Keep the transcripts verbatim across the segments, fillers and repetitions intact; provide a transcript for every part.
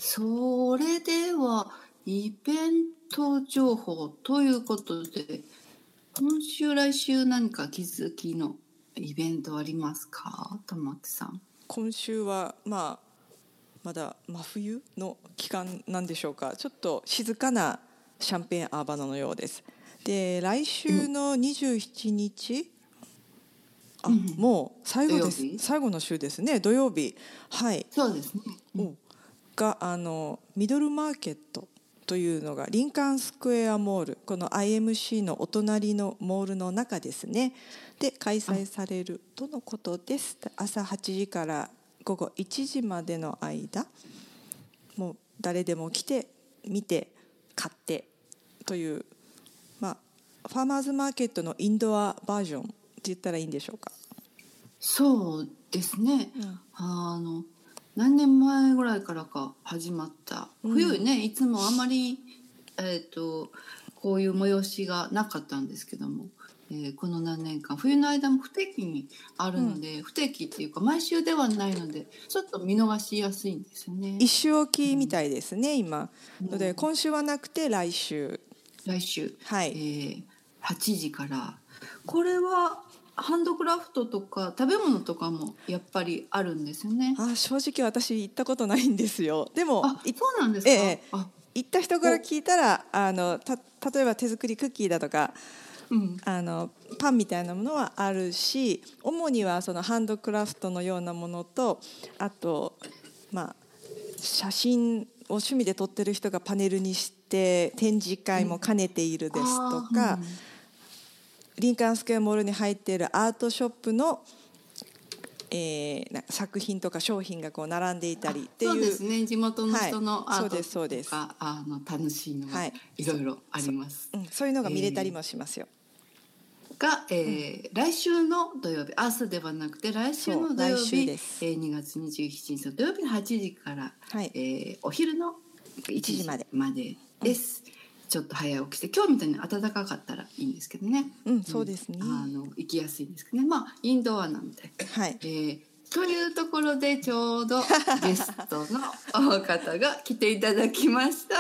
それではイベント情報ということで、今週来週何か気づきのイベントありますか、玉木さん。 今週はまあまだ真冬の期間なんでしょうか。ちょっと静かなシャンペーンアーバナのようです。で、来週のにじゅうしちにち、あ、うん、もう最後です。最後の週ですね、土曜日。はい。 そうですね。 うん、があのミドルマーケットというのがリンカーンスクエアモール、この アイエムシー のお隣のモールの中ですねで開催されるとのことです。朝はちじからごごいちじまでの間、もう誰でも来て見て買ってという、まあ、ファーマーズマーケットのインドアバージョンって言ったらいいんでしょうか。 そうですね、うん、あの何年前ぐらいからか始まった冬ね、うん、いつもあまり、えーと、こういう催しがなかったんですけども、えー、この何年間冬の間も不定期にあるので、うん、不定期っていうか毎週ではないのでちょっと見逃しやすいんですよね。 一週おきみたいですね、うん、今ので今週はなくて来週来週、 はいえー、はちじから。これはハンドクラフトとか食べ物とかもやっぱりあるんですよね。 あ、正直私行ったことないんですよ。でもあ、そうなんですか。 ええ、あ、行った人から聞いたらあのた例えば手作りクッキーだとか、うん、あのパンみたいなものはあるし、主にはそのハンドクラフトのようなものと、あと、まあ、写真を趣味で撮ってる人がパネルにして展示会も兼ねているですとか、うん、リンカーンスクエアモールに入っているアートショップの、えー、作品とか商品がこう並んでいたりっていう。 そうですね、地元の人のアートとか、はい、 そうですそうです、 あの楽しいのがいろいろあります、 はい、そ, そ, そういうのが見れたりもしますよ、 えー、が、えーうん、来週の土曜日、明日ではなくて来週の土曜日、えー、にがつにじゅうしちにちの土曜日のはちじから、はい、えー、お昼のいちじまでです、うん、ちょっと早起きして今日みたいに暖かかったらいいんですけどね、 うん、そうですね、 うん、あの行きやすいんですけどね。まあインドアなんで、 はい、 えー、というところでちょうどゲストの方が来ていただきました。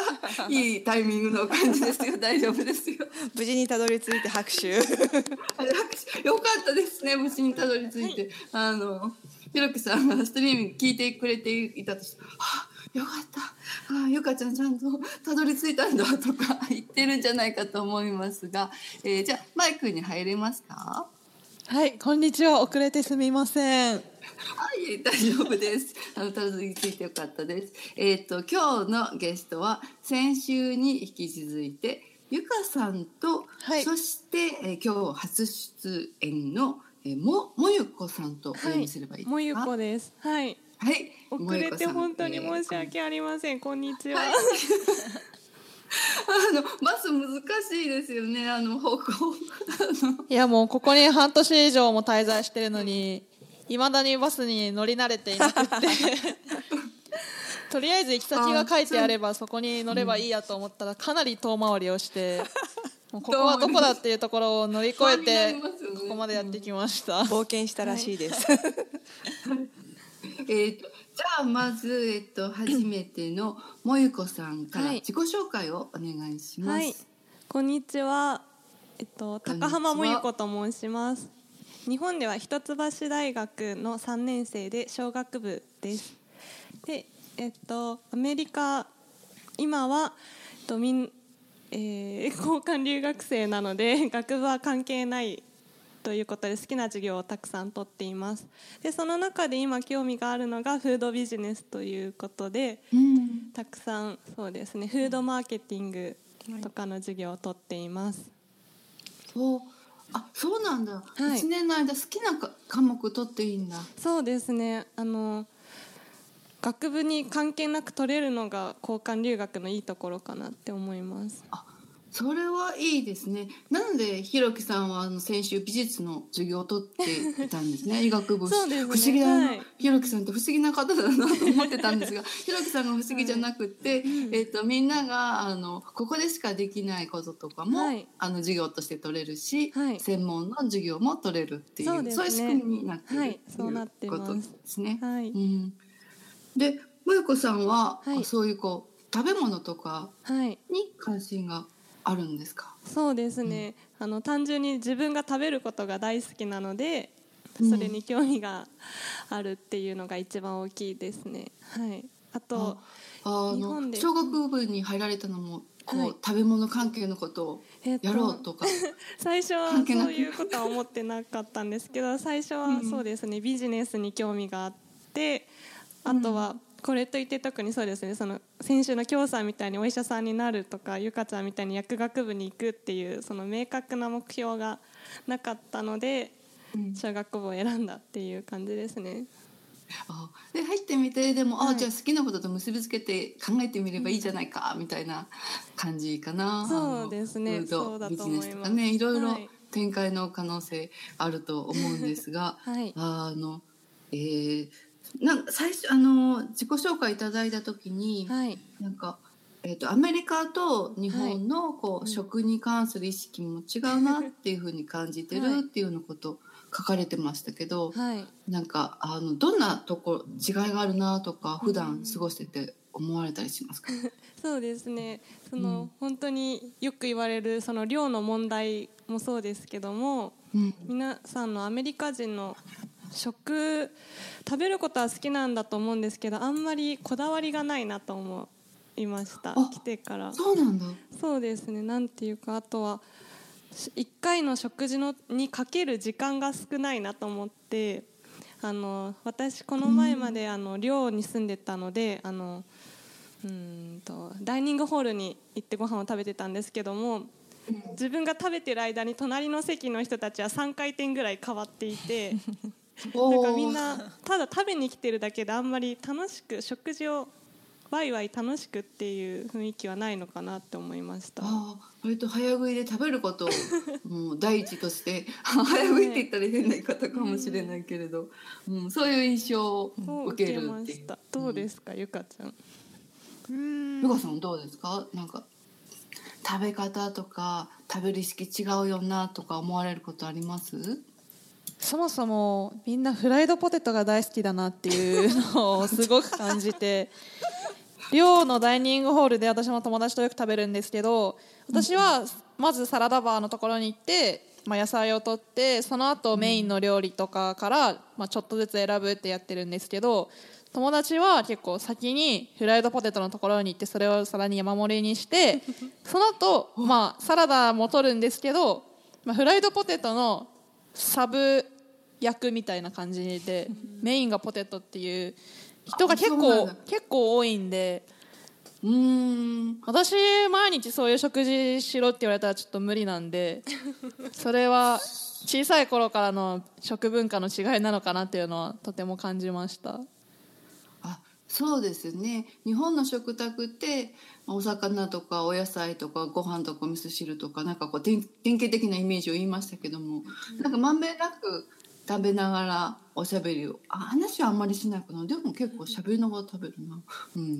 いいタイミングの感じですよ。大丈夫ですよ。 無事にたどり着いて拍手拍手よかったですね。無事にたどり着いて、はい、あのひろきさんがストリーミング聞いてくれていたとして、はあよかった、ああゆかちゃんちゃんとたどり着いたんだとか言ってるんじゃないかと思いますが、えー、じゃあマイクに入れますか。 はい、こんにちは。遅れてすみません。はい、大丈夫です。あのたどり着いてよかったです。えっと今日のゲストは先週に引き続いてゆかさんと、はい、そして、えー、今日初出演の、えー、ももゆこさんとお呼びすればいいですか。 はい、もゆこです。はい。 はい、 遅れて本当に申し訳ありません。こんにちは。はい、 あのバス難しいですよね。あの方向いやもうここに半年以上も滞在してるのにいまだにバスに乗り慣れていなくてとりあえず行き先が書いてあればそこに乗ればいいやと思ったらかなり遠回りをしてもうここはどこだっていうところを乗り越えてここまでやってきました。 冒険したらしいです、 はいえー、とじゃあまず、えっと、初めてのもゆこさんから自己紹介をお願いします。はい、 こんにちは、えっと、高浜もゆこと申します。日本では一橋大学のさんねん生で商学部です。で、えっと、アメリカ今は、えっとみんえー、交換留学生なので学部は関係ないということで好きな授業をたくさん取っています。でその中で今興味があるのがフードビジネスということで、うん、たくさんそうですねフードマーケティングとかの授業を取っています。 そうあそうなんだ、はい、いちねんの間好きな科目取っていいんだ。 そうですねあの学部に関係なく取れるのが交換留学のいいところかなって思います。 あそれはいいですね。なのでひろきさんはあの先週美術の授業を取っていたんですね医学部。 そうですね、 不思議だな、はい、ひろきさんって不思議な方だなと思ってたんですがひろきさんが不思議じゃなくて、はいえー、とみんながあのここでしかできないこととかも、はい、あの授業として取れるし、はい、専門の授業も取れるっていう、そうですね、そういう仕組みになっている、はい、 そうなってます。 ということですね。 はいうん、でも萌子さんは、 はい、 そういうこう食べ物とかに関心があるんですか？ はい、そうですね、うん、あの単純に自分が食べることが大好きなので、それに興味があるっていうのが一番大きいですね。はい、あとああ日本で小学部に入られたのもこう、はい、食べ物関係のことをやろうとか、 えっと、最初はそういうことは思ってなかったんですけど、最初はそうですね、ビジネスに興味があって、あとはこれといって特にそうですね、その先週の京さんみたいにお医者さんになるとか、ゆかちゃんみたいに薬学部に行くっていうその明確な目標がなかったので、小学部を選んだっていう感じですね。 あで入ってみて、でも、はい、あじゃあ好きなことと結びつけて考えてみればいいじゃないか、うん、みたいな感じかな。 そうですね、そうだと思います。ビジネスとかね、 いろいろ展開の可能性あると思うんですが、はい、あのえー、なんか最初あの自己紹介いただいた時に、はい、なんか、えーと、アメリカと日本のこう、はい、食に関する意識も違うなっていうふうに感じてるっていうようなことを書かれてましたけど、はい、なんかあのどんなとこ違いがあるなとか普段過ごしてて思われたりしますか？ そうですね、その、うん、本当によく言われるその量の問題もそうですけども、うん、皆さんのアメリカ人の食食べることは好きなんだと思うんですけど、あんまりこだわりがないなと思いました。来てから。 そうなんだ。 そうですね、なんていうか、あとはいっかいの食事のにかける時間が少ないなと思って、あの私この前まであの寮に住んでたので、あのうんとダイニングホールに行ってご飯を食べてたんですけども、自分が食べてる間に隣の席の人たちはさんかい転ぐらい変わっていてなんかみんなただ食べに来てるだけであんまり楽しく食事をワイワイ楽しくっていう雰囲気はないのかなって思いました。 あ割と早食いで食べることをもう第一として早食いって言ったら変な言い方かもしれないけれど、うんうん、そういう印象を受けるっていう。 どうですか、ゆかちゃん。 ゆかさんどうですか？なんか食べ方とか食べる意識違うよなとか思われることあります？ そもそもみんなフライドポテトが大好きだなっていうのをすごく感じて寮のダイニングホールで私も友達とよく食べるんですけど、私はまずサラダバーのところに行って、まあ、野菜を取ってその後メインの料理とかから、まあ、ちょっとずつ選ぶってやってるんですけど、友達は結構先にフライドポテトのところに行ってそれを皿に山盛りにしてその後、まあサラダも取るんですけど、まあ、フライドポテトのサブ役みたいな感じでメインがポテトっていう人が結構結構多いんで、 うーん私毎日そういう食事しろって言われたらちょっと無理なんでそれは小さい頃からの食文化の違いなのかなっていうのはとても感じました。 あそうですね、日本の食卓ってお魚とかお野菜とかご飯とかお味噌汁とかなんかこう典型的なイメージを言いましたけども、なんかまんべんなく食べながらおしゃべりをあ話はあんまりしないかな、でも結構しゃべりながら食べるな、うん、うん、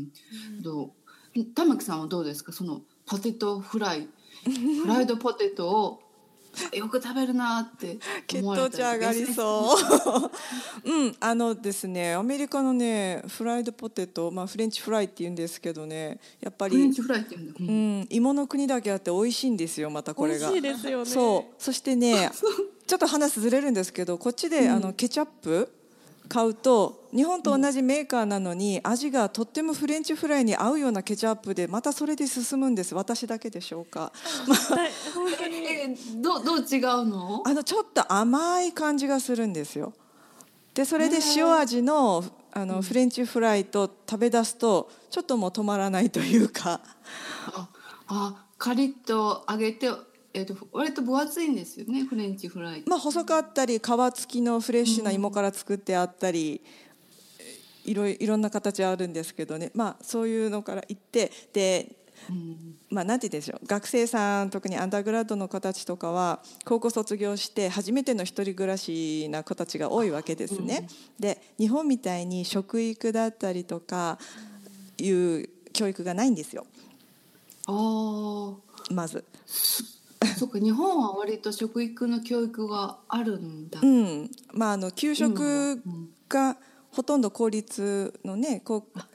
どう玉木さんはどうですか？そのポテトフライフライドポテトをよく食べるなって血糖値上がりそううんあのですねアメリカのねフライドポテト、まあ、フレンチフライって言うんですけどね、やっぱりフレンチフライって言うんだ、 うん、芋の国だけあって美味しいんですよ、またこれが美味しいですよね。 そうそしてねちょっと話ずれるんですけど、こっちで、うん、あのケチャップ買うと日本と同じメーカーなのに味がとってもフレンチフライに合うようなケチャップでまたそれで進むんです。私だけでしょうか本当にえど, どう違うの？ あのちょっと甘い感じがするんですよ。でそれで塩味 の, あのフレンチフライと食べ出すとちょっともう止まらないというかああカリッと揚げてえー、と割と分厚いんですよねフレンチフライ、 まあ、細かったり皮付きのフレッシュな芋から作ってあったり、うん、いろいろんな形あるんですけどね、まあ、そういうのからいってで、うんまあ、なんて言うんでしょう、学生さん特にアンダーグラッドの子たちとかは高校卒業して初めての一人暮らしな子たちが多いわけですね、うん、で日本みたいに食育だったりとかいう教育がないんですよ。 あまずそうか、日本は割と食育の教育があるんだ、 うんまあ、あの給食がほとんど公立のね、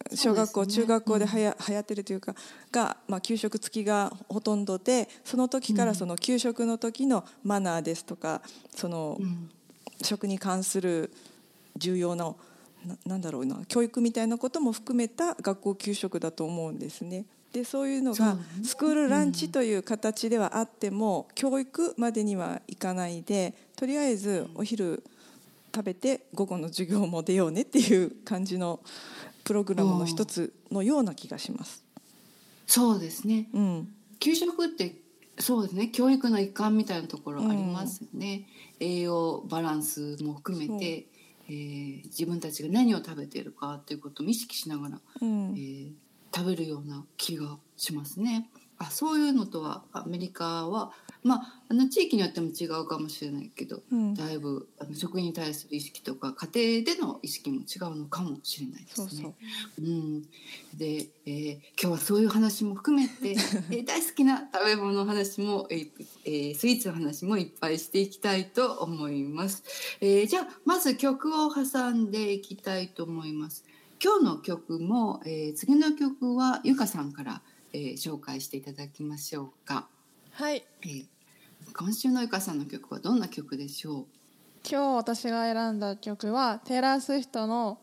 小学校、 そうですね、 中学校ではや、うん、流行ってるというかが、まあ、給食付きがほとんどで、その時からその給食の時のマナーですとか、その食に関する重要な、な、なんだろうな、教育みたいなことも含めた学校給食だと思うんですね。でそういうのがスクールランチという形ではあっても、教育までにはいかないで、とりあえずお昼食べて午後の授業も出ようねっていう感じのプログラムの一つのような気がします。 そうですね、 うん、 給食ってそうですね、教育の一環みたいなところありますよね、うん、栄養バランスも含めて、えー、自分たちが何を食べているかということを意識しながら、うん、えー、食べるような気がしますね。あ、そういうのとはアメリカは、まあ、あの地域によっても違うかもしれないけど、うん、だいぶあの食に対する意識とか家庭での意識も違うのかもしれないですね。そうそう、うん、で、えー、今日はそういう話も含めて、えー、大好きな食べ物の話も、えーえー、スイーツの話もいっぱいしていきたいと思います。えー、じゃあまず曲を挟んでいきたいと思います。今日の曲も、えー、次の曲はゆかさんから、えー、紹介していただきましょうか。 はい、 えー、今週のゆかさんの曲はどんな曲でしょう？ 今日私が選んだ曲はテイラー・スウィフトの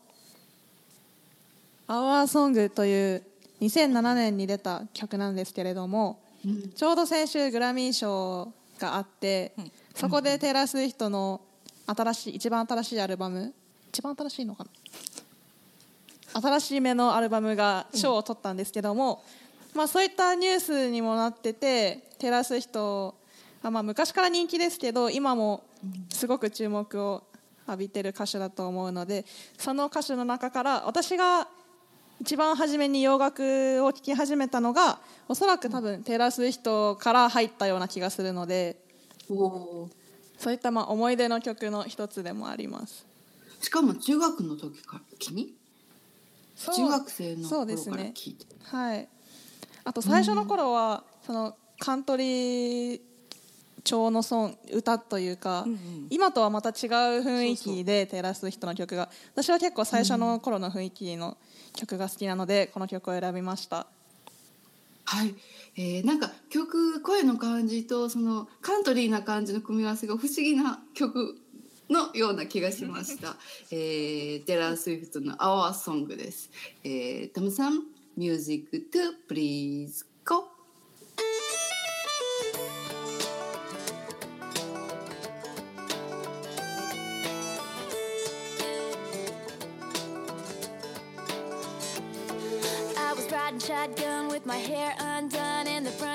Our Song というにせんななねんに出た曲なんですけれども、うん、ちょうど先週グラミー賞があって、うん、そこでテイラー・スウィフトの新しい一番新しいアルバム、一番新しいのかな、新しい目のアルバムが賞を取ったんですけども、うん、まあ、そういったニュースにもなってて、テイラー・スウィフトはまあ昔から人気ですけど今もすごく注目を浴びてる歌手だと思うので、その歌手の中から私が一番初めに洋楽を聴き始めたのがおそらく多分テイラー・スウィフトから入ったような気がするので、おそういったまあ思い出の曲の一つでもあります。 しかも中学の時から君中学生の頃から聴いて、ね、 はい、あと最初の頃はそのカントリー調のソン歌というか、うんうん、今とはまた違う雰囲気でテイラー・スウィフトの曲が、私は結構最初の頃の雰囲気の曲が好きなので、うん、この曲を選びました。 はい、えー、なんか曲声の感じとそのカントリーな感じの組み合わせが不思議な曲のような気がしました、えー、テイラー・スウィフトの Our Song です、えー、トムさん Music to Please Go。 Riding shotgun with my hair undone in the front